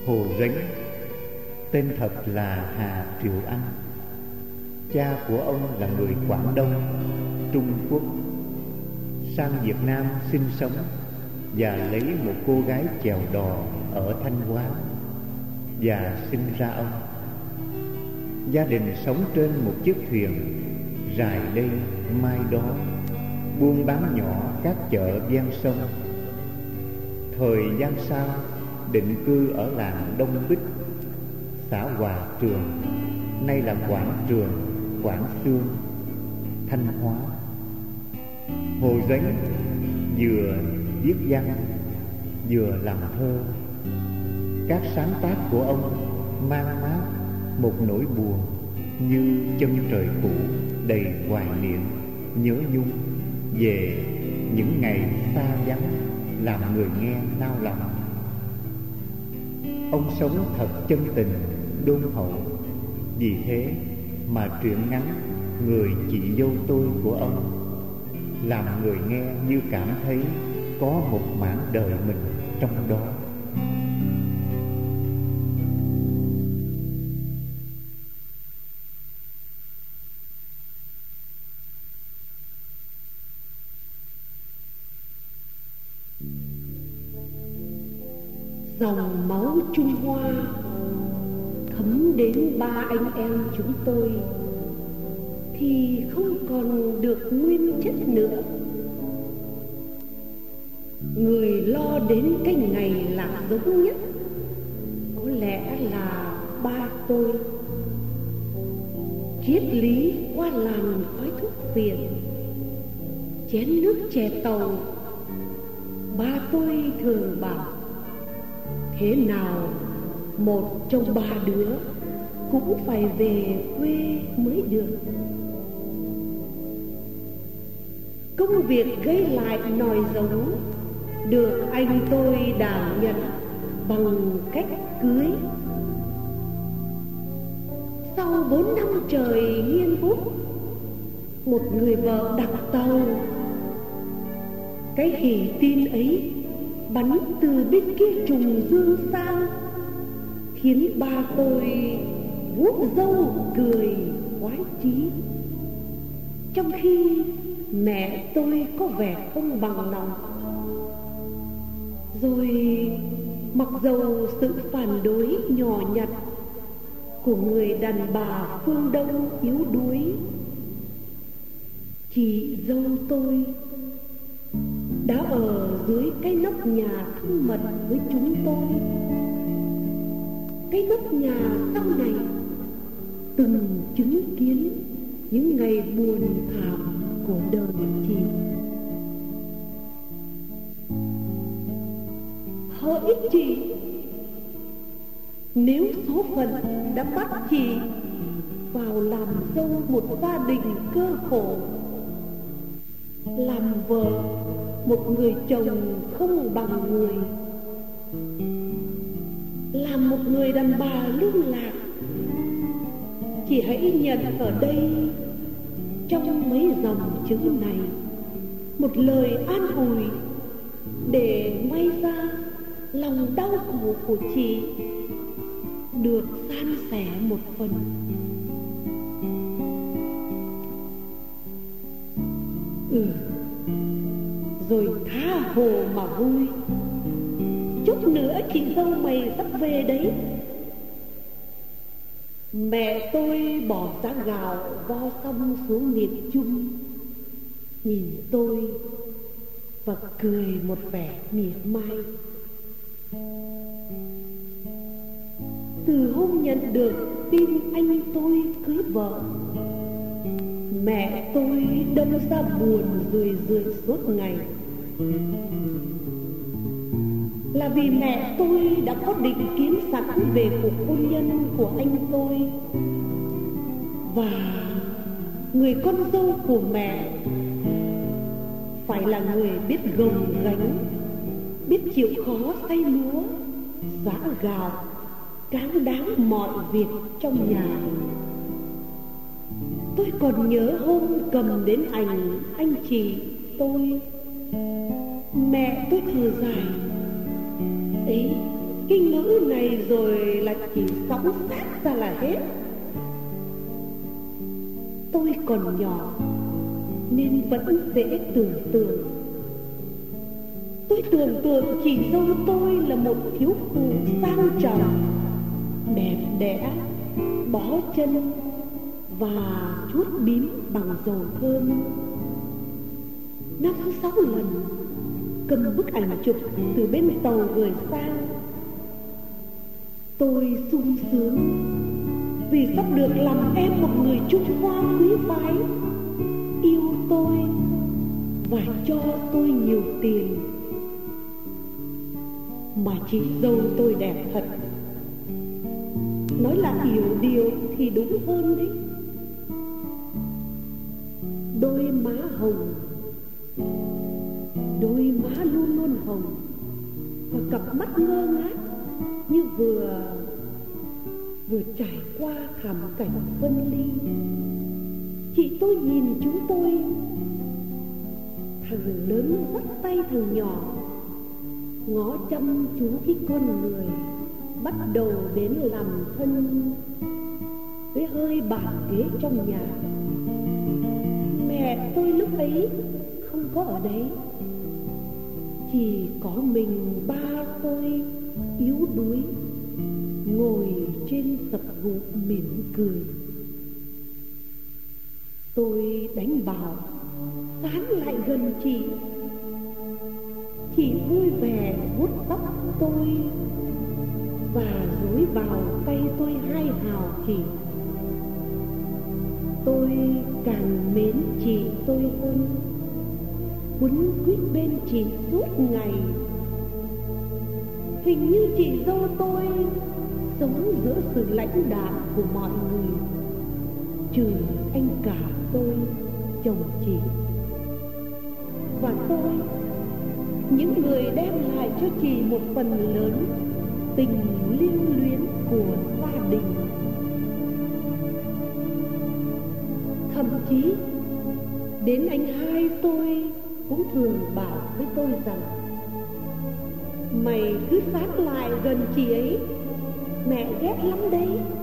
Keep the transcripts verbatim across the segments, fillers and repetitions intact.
Hồ Ránh, tên thật là Hà Triều Anh. Cha của ông là người Quảng Đông, Trung Quốc, sang Việt Nam sinh sống và lấy một cô gái chèo đò ở Thanh Hóa và sinh ra ông. Gia đình sống trên một chiếc thuyền rài đây mai đó, buôn bán nhỏ các chợ ven sông. Thời gian sau định cư ở làng Đông Bích, xã Hòa Trường, nay là Quảng Trường, Quảng Xương, Thanh Hóa. Hồ Ránh vừa viết văn vừa làm thơ. Các sáng tác của ông mang mát một nỗi buồn như chân trời cũ, đầy hoài niệm, nhớ nhung về những ngày xa vắng, làm người nghe nao lòng. Ông sống thật chân tình, đôn hậu. Vì thế mà truyện ngắn Người chị dâu tôi của ông làm người nghe như cảm thấy có một mảng đời mình trong đó. Dòng máu Trung Hoa thấm đến ba anh em chúng tôi thì không còn được nguyên chất nữa. Người lo đến cái ngày lạc giống nhất có lẽ là ba tôi. Triết lý qua làn khói thuốc phiện, chén nước chè tàu, ba tôi thường bảo thế nào một trong ba đứa cũng phải về quê mới được. Công việc gây lại nòi giống được anh tôi đảm nhận bằng cách cưới. Sau bốn năm trời nghiên bút, một người vợ đặt tàu. Cái hỉ tin ấy bắn từ bên kia trùng dương sang, khiến ba tôi vuốt râu cười khoái chí. Trong khi mẹ tôi có vẻ không bằng lòng. Rồi mặc dầu sự phản đối nhỏ nhặt của người đàn bà phương Đông yếu đuối, chị dâu tôi đã ở dưới cái nóc nhà thân mật với chúng tôi. Cái nóc nhà sau này từng chứng kiến những ngày buồn thảm của đời chị. Hỡi chị, nếu số phận đã bắt chị vào làm dâu một gia đình cơ khổ, làm vợ một người chồng không bằng người, làm một người đàn bà lung lạc, chị hãy nhận ở đây trong mấy dòng chữ này một lời an ủi để may ra lòng đau khổ của chị được san sẻ một phần. Ừ, rồi tha hồ mà vui. Chút nữa chị dâu mày sắp về đấy. Mẹ tôi bỏ giá gạo vo xong xuống miền Trung, nhìn tôi và cười một vẻ mỉa mai. Từ hôm nhận được tin anh tôi cưới vợ, mẹ tôi đâm ra buồn rười rượi suốt ngày. Là vì mẹ tôi đã có định kiến sẵn về cuộc hôn nhân của anh tôi, và người con dâu của mẹ phải là người biết gồng gánh, biết chịu khó xay lúa, giã gạo, cáng đáng mọi việc trong nhà. Tôi còn nhớ hôm cầm đến ảnh anh chị tôi, mẹ tôi thở dài: ấy, cái ngữ này rồi là chỉ sóng sát ra là hết. Tôi còn nhỏ nên vẫn dễ tưởng tượng. Tôi tưởng tượng chị dâu tôi là một thiếu phụ sang trọng, đẹp đẽ, bó chân và chuốt bím bằng dầu thơm. Năm sáu lần cầm bức ảnh chụp từ bên tàu gửi sang. Tôi sung sướng vì sắp được làm em một người Trung Hoa quý phái, yêu tôi và cho tôi nhiều tiền. Mà chị dâu tôi đẹp thật. Nói là yểu điệu thì đúng hơn đấy. Đôi má hồng, đôi má luôn luôn hồng, và cặp mắt ngơ ngác như vừa vừa trải qua thảm cảnh phân ly. Chị tôi nhìn chúng tôi, thằng lớn bắt tay thằng nhỏ, ngó chăm chú cái con người bắt đầu đến làm thân với hơi bàn ghế trong nhà. Mẹ tôi lúc ấy không có ở đấy, chỉ có mình ba tôi yếu đuối ngồi trên sập gụ mỉm cười. Tôi đánh bào dán lại gần chị. Chị vui vẻ vuốt tóc tôi và dối vào tay tôi hai hào chỉ. Tôi càng mến chị tôi hơn, quấn quýt bên chị suốt ngày. Hình như chị dâu tôi sống giữa sự lãnh đạm của mọi người, trừ anh cả tôi, chồng chị. Và tôi, những người đem lại cho chị một phần lớn tình lưu luyến của gia đình. Thậm chí đến anh hai tôi cũng thường bảo với tôi rằng: mày cứ sát lại gần chị ấy, mẹ ghét lắm đấy.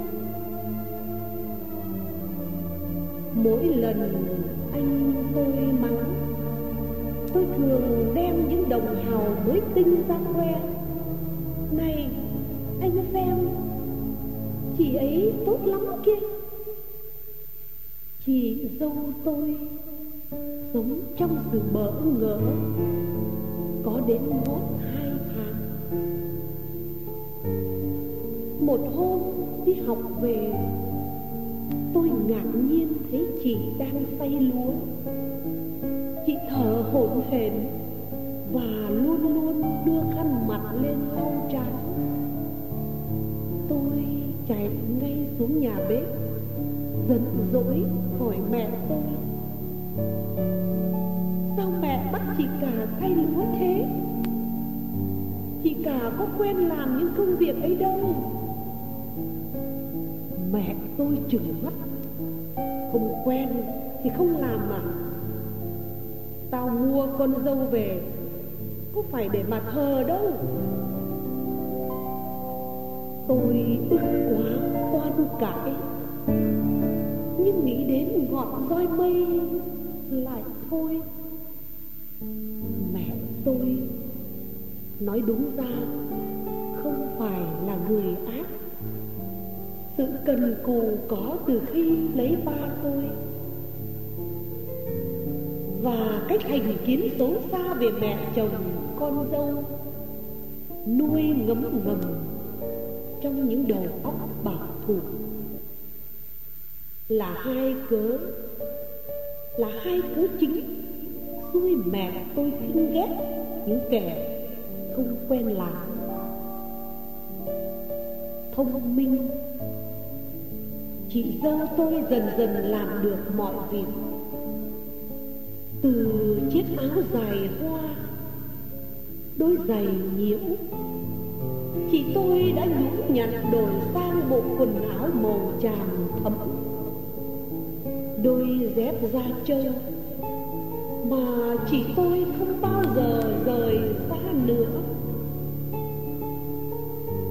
Mỗi lần anh tôi mắng, tôi thường đem những đồng hào mới tinh ra khoe: này, anh xem, chị ấy tốt lắm kia. Chị dâu tôi sống trong sự bỡ ngỡ có đến ngót hai tháng. Một hôm đi học về, tôi ngạc nhiên thấy chị đang xay lúa. Chị thở hổn hển và luôn luôn đưa khăn mặt lên lau trán. Tôi chạy ngay xuống nhà bếp, giận dỗi hỏi mẹ tôi: sao mẹ bắt chị cả xay lúa thế? Chị cả có quen làm những công việc ấy đâu. Mẹ tôi trừng mắt: không quen thì không làm mà. Tao mua con dâu về có phải để mà thờ đâu. Tôi ức quá toan cãi, nhưng nghĩ đến ngọn roi mây lại thôi. Mẹ tôi nói đúng ra không phải là người ác. Sự cần cù có từ khi lấy ba tôi, và cách hành kiến xấu xa về mẹ chồng con dâu nuôi ngấm ngầm trong những đầu óc bảo thủ là hai cớ là hai cớ chính xui mẹ tôi khinh ghét những kẻ không quen làm. Thông minh, chị dâu tôi dần dần làm được mọi việc. Từ chiếc áo dài hoa, đôi giày nhiễu, chị tôi đã nhún nhặt đổi sang bộ quần áo màu tràm thẫm, đôi dép da trâu mà chị tôi không bao giờ rời xa nữa.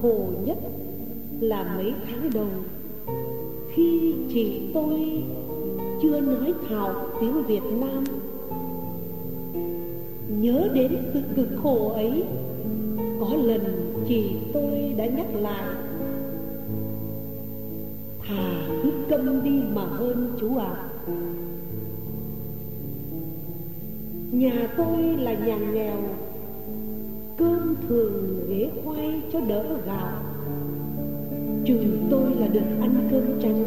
khổ nhất là mấy tháng đầu, khi chị tôi chưa nói thạo tiếng Việt Nam. Nhớ đến sự cực khổ ấy, có lần chị tôi đã nhắc lại: thà cứ câm đi mà hơn chú ạ. À. Nhà tôi là nhà nghèo, cơm thường ghế khoai cho đỡ gạo. Chừng tôi là được ăn cơm trắng,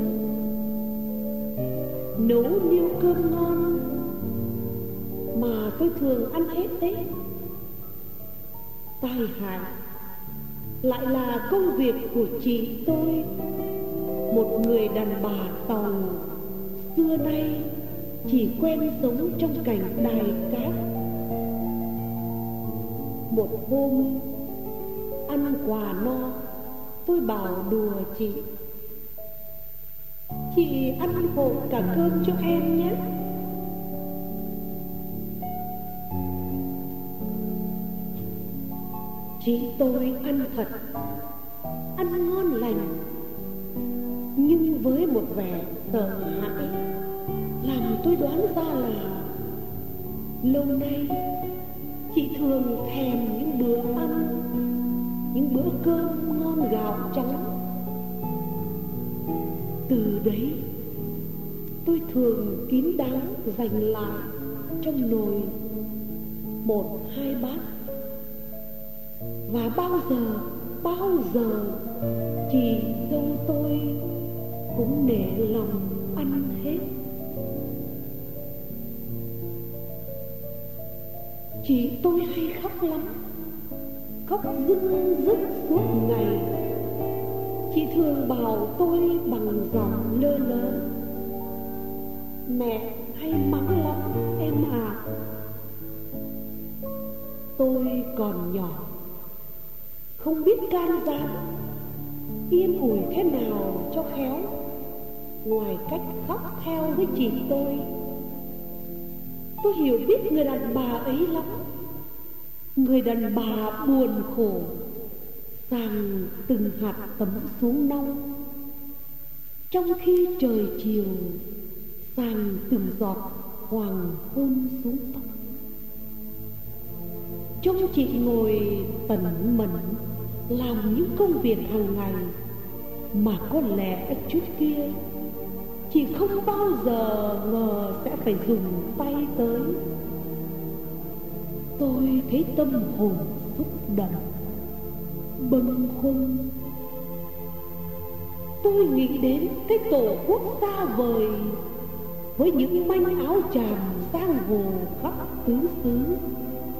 nấu niêu cơm ngon mà tôi thường ăn hết đấy. Tai hại lại là công việc của chị tôi, một người đàn bà Tàu xưa nay chỉ quen sống trong cảnh đài cát. Một hôm ăn quà no, tôi bảo đùa chị: chị ăn hộ cả cơm cho em nhé. Chị tôi ăn thật, ăn ngon lành, nhưng với một vẻ sợ hãi làm tôi đoán ra là lâu nay chị thường thèm những bữa ăn, những bữa cơm ngon gạo trắng. Từ đấy tôi thường kín đáo dành lại trong nồi một hai bát, và bao giờ bao giờ chị dâu tôi cũng nể lòng ăn hết. Chị tôi hay khóc lắm, khóc rưng rức suốt ngày. Chị thường bảo tôi bằng giọng lơ lớ: mẹ hay mắng lắm em à. Tôi còn nhỏ, không biết can gián, yên ủi thế nào cho khéo, ngoài cách khóc theo với chị tôi. Tôi hiểu biết người đàn bà ấy lắm, người đàn bà buồn khổ sàng từng hạt tấm xuống nông, trong khi trời chiều sàng từng giọt hoàng hôn xuống tóc. Trông chị ngồi tần mẩn làm những công việc hàng ngày mà có lẽ trước kia chị không bao giờ ngờ sẽ phải dùng tay tới. Tôi thấy tâm hồn xúc động, bâng khuâng. Tôi nghĩ đến cái tổ quốc xa vời với những manh áo chàm giang hồ khắp tứ xứ,